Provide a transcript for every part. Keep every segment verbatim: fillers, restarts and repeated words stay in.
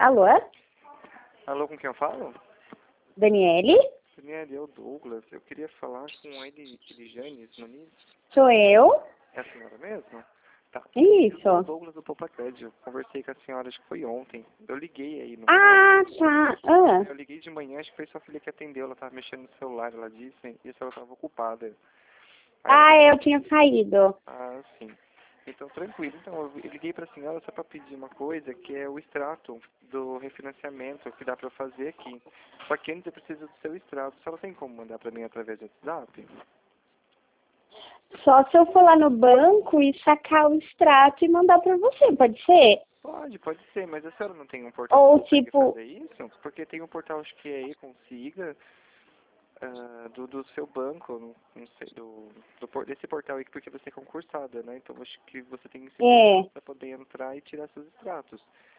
Alô? Alô, com quem eu falo? Daniele? Daniele, é o Douglas. Eu queria falar com ele, Elijanes Muniz. Sou eu? É a senhora mesmo? Tá. Isso. Eu sou o Douglas do Popacred. Eu conversei com a senhora, acho que foi ontem. Eu liguei aí no Ah, tá. Ah, Eu liguei de manhã, acho que foi sua filha que atendeu. Ela tava mexendo no celular, ela disse, e a senhora tava ocupada. Aí ela ah falou, eu tinha saído. ah, sim. Então, tranquilo. Então, eu liguei para a senhora só para pedir uma coisa, que é o extrato do refinanciamento que dá para fazer aqui. Só que antes eu preciso do seu extrato. A senhora tem como mandar para mim através do WhatsApp? Só se eu for lá no banco e sacar o extrato e mandar pra você, pode ser? Pode, pode ser, mas a senhora não tem um portal Ou que consegue tipo, fazer isso? Porque tem um portal, acho que é e-consiga, ah, do, do seu banco, não, não sei, do, do, por- desse portal aí, porque você é concursada, né? Então, acho que você tem esse é. portal para poder entrar e tirar seus extratos.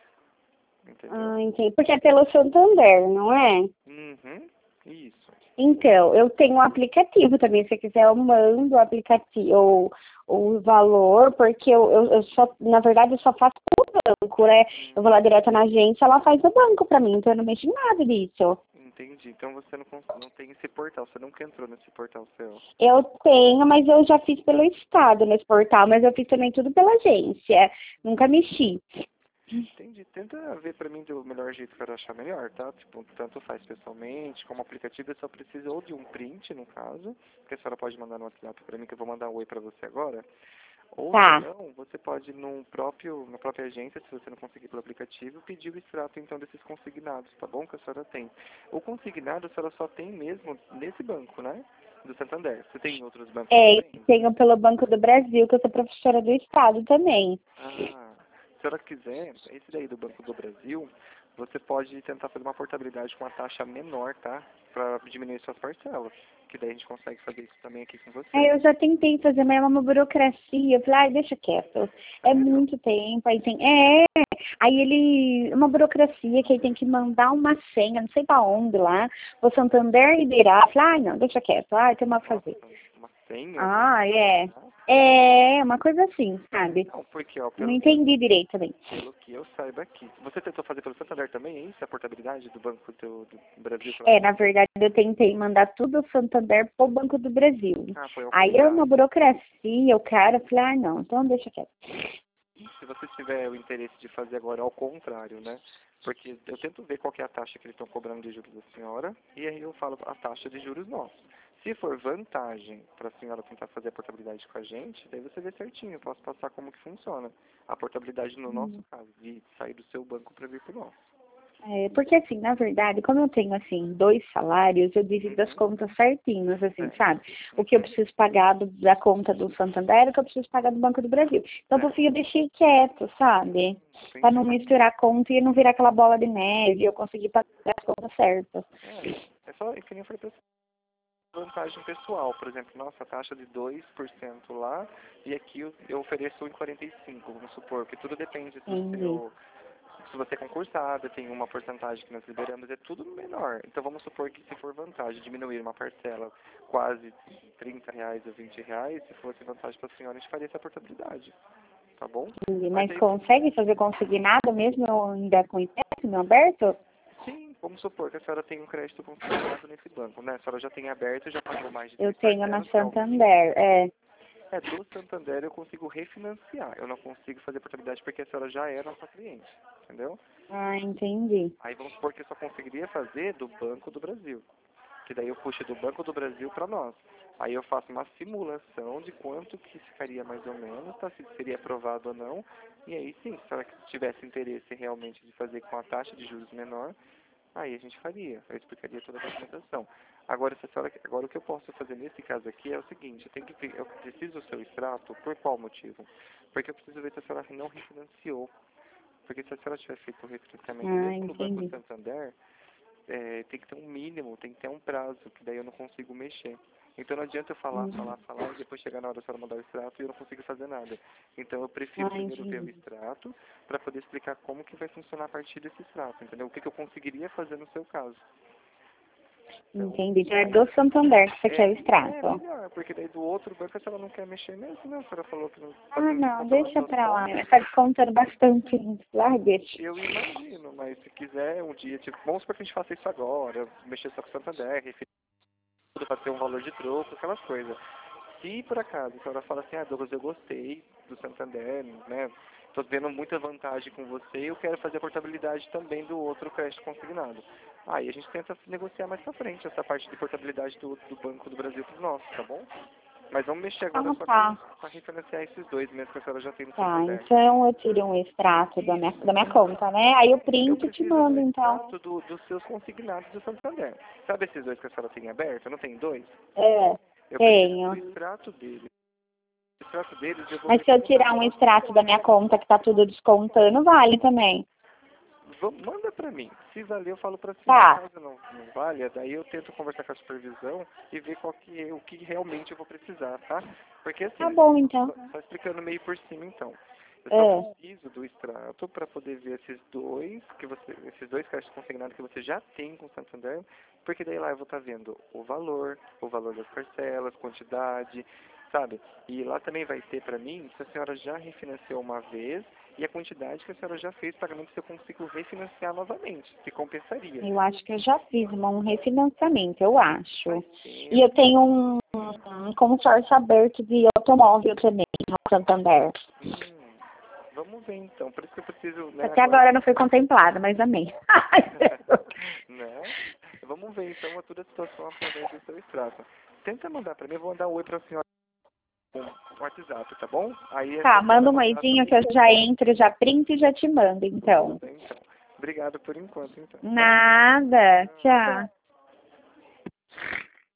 Entendeu? Ah, entendi. Porque é pelo Santander, não é? Uhum, isso. Então, eu tenho um aplicativo também. Se você quiser, eu mando o aplicativo ou o valor, porque eu, eu, eu só, na verdade, eu só faço no banco, né? Eu vou lá direto na agência, ela faz no banco pra mim, então eu não mexo em nada disso. Entendi. Então você não, cons- não tem esse portal, você nunca entrou nesse portal seu. Eu tenho, mas eu já fiz pelo Estado nesse portal, mas eu fiz também tudo pela agência. Nunca mexi. Entendi. Tenta ver pra mim do melhor jeito que eu achar melhor, tá? Tipo, tanto faz pessoalmente, como aplicativo, eu só preciso ou de um print, no caso, que a senhora pode mandar no WhatsApp pra mim, que eu vou mandar um oi pra você agora. Ou se Tá. não, você pode no próprio, na própria agência, se você não conseguir pelo aplicativo, pedir o extrato então desses consignados, tá bom? Que a senhora tem. O consignado a senhora só tem mesmo nesse banco, né? Do Santander. Você tem em outros bancos É, e também? tenho pelo Banco do Brasil, que eu sou professora do Estado também. Ah, se a senhora quiser, esse daí do Banco do Brasil, você pode tentar fazer uma portabilidade com uma taxa menor, tá? Para diminuir suas parcelas. Que daí a gente consegue fazer isso também aqui com você. Aí eu já tentei fazer, mas é uma burocracia. Eu falei, ai, deixa quieto. É Sério? muito tempo, aí tem. É, aí ele. É uma burocracia que aí tem que mandar uma senha, não sei pra onde lá. O Santander liberar. Eu falei, ai, não, deixa quieto. Ai, tem uma pra Nossa, fazer. uma senha? Ah, é. É, uma coisa assim, sabe? Não, porque, ó, Não pelo que, eu, entendi direito também. pelo que eu saiba aqui. Você tentou fazer pelo Santander também, é isso? A portabilidade do Banco do, do Brasil pela É, na agência? verdade, eu tentei mandar tudo o Santander pro Banco do Brasil. Ah, foi ao Aí é uma contrário. burocracia, o cara, eu falei, ah, não, então deixa quieto. Se você tiver o interesse de fazer agora ao contrário, né? Porque eu tento ver qual que é a taxa que eles estão cobrando de juros da senhora e aí eu falo a taxa de juros nossa. Se for vantagem para a senhora tentar fazer a portabilidade com a gente, daí você vê certinho, eu posso passar como que funciona. A portabilidade no nosso caso, de sair do seu banco para vir para o nosso. É, porque assim, na verdade, como eu tenho assim, dois salários, eu divido as Uhum. contas certinhas, assim, Certo. sabe? O que eu preciso pagar do- da conta do Santander, o que eu preciso pagar do Banco do Brasil. Então, eu prefiro deixar quieto, sabe? Pra Entendi. não misturar a conta e não virar aquela bola de neve, eu conseguir pagar as contas certas. É, é só, é que nem eu falei pra você, vantagem pessoal. Por exemplo, nossa, taxa de dois por cento lá e aqui eu, eu ofereço um vírgula quarenta e cinco, vamos supor, que tudo depende do Entendi. seu. Se você é concursada, tem uma porcentagem que nós liberamos, é tudo menor. Então vamos supor que se for vantagem diminuir uma parcela quase trinta reais ou vinte reais, se fosse vantagem para a senhora, a gente faria essa portabilidade, tá bom? Entendi. Mas Mas aí, consegue fazer consignado mesmo ainda com empréstimo aberto? sim, vamos supor que a senhora tem um crédito consignado nesse banco, né? A senhora já tem aberto, já pagou mais de Eu três tenho na parcelas, que é o mínimo. Santander, é. É, do Santander eu consigo refinanciar. Eu não consigo fazer portabilidade porque a senhora já é nossa cliente, entendeu? Ah, entendi. Aí vamos supor que eu só conseguiria fazer do Banco do Brasil. Que daí eu puxo do Banco do Brasil para nós. Aí eu faço uma simulação de quanto que ficaria mais ou menos, tá? Se seria aprovado ou não. E aí sim, se a senhora tivesse interesse realmente de fazer com a taxa de juros menor, aí a gente faria. Eu explicaria toda a documentação. Agora, se a senhora, agora o que eu posso fazer nesse caso aqui é o seguinte, eu, tenho que, eu preciso do seu extrato, por qual motivo? Porque eu preciso ver se a senhora não refinanciou. Porque se a senhora tiver feito o refinanciamento Ah, mesmo no Banco entendi. Santander, é, tem que ter um mínimo, tem que ter um prazo, que daí eu não consigo mexer. Então não adianta eu falar, Hum. falar, falar e depois chegar na hora da senhora mandar o extrato e eu não consigo fazer nada. Então eu prefiro Ah, primeiro ver o entendi. extrato para poder explicar como que vai funcionar a partir desse extrato, entendeu? O que, que eu conseguiria fazer no seu caso. Então, Entendi. Então é do Santander que você quer o é extrato. melhor, porque daí do outro banco a senhora não quer mexer mesmo, né? A senhora falou que não... Ah, não, deixa pra lá. Tá descontando bastante. Larga. Eu imagino, mas se quiser um dia, tipo, vamos supor que a gente faça isso agora, mexer só com o Santander, para ter um valor de troco, aquelas coisas. Se por acaso a senhora fala assim, ah, Douglas, eu gostei do Santander, né? Tô vendo muita vantagem com você, eu quero fazer a portabilidade também do outro crédito consignado. Aí a gente tenta negociar mais pra frente essa parte de portabilidade do, do Banco do Brasil pro nosso, tá bom? Mas vamos mexer agora Ah, só tá. para refinanciar esses dois mesmo que a senhora já tem no Tá, Santander. então eu tiro um extrato da minha, da minha conta, né? Aí eu Eu print e te preciso mando, do então. extrato do, dos seus consignados do Santander. Sabe esses dois que a senhora tem aberto? Não tem dois? É, Eu preciso do tenho. extrato deles. O extrato deles eu vou Mas se eu tirar um extrato da minha conta que tá tudo descontando, vale também. Vamos, manda pra mim. Se valer, eu falo pra si. Tá. Caso não, não valha, daí eu tento conversar com a supervisão e ver qual que é, o que realmente eu vou precisar, tá? Porque assim, Tá bom, então. só, só explicando meio por cima então. Eu É. só preciso do extrato para poder ver esses dois, que você, esses dois créditos consignados que você já tem com o Santander, porque daí lá eu vou estar vendo o valor, o valor das parcelas, quantidade, sabe? E lá também vai ter para mim se a senhora já refinanciou uma vez e a quantidade que a senhora já fez pagamento, se eu consigo refinanciar novamente, se compensaria. Eu acho que eu já fiz uma- um refinanciamento, eu acho. Faz E eu tempo. tenho um, um consórcio aberto de automóvel também, no Santander. Hum, vamos ver então, por isso que eu preciso, né, Até agora não foi contemplado, mas amém. né? Vamos ver então a toda a situação através do seu extrato. Tenta mandar para mim, eu vou mandar um oi para a senhora no WhatsApp, tá bom? Aí Tá, essa manda um senhora oizinho que eu já entro, já printo e já te mando, então. então. Obrigado por enquanto, então. Nada, tchau.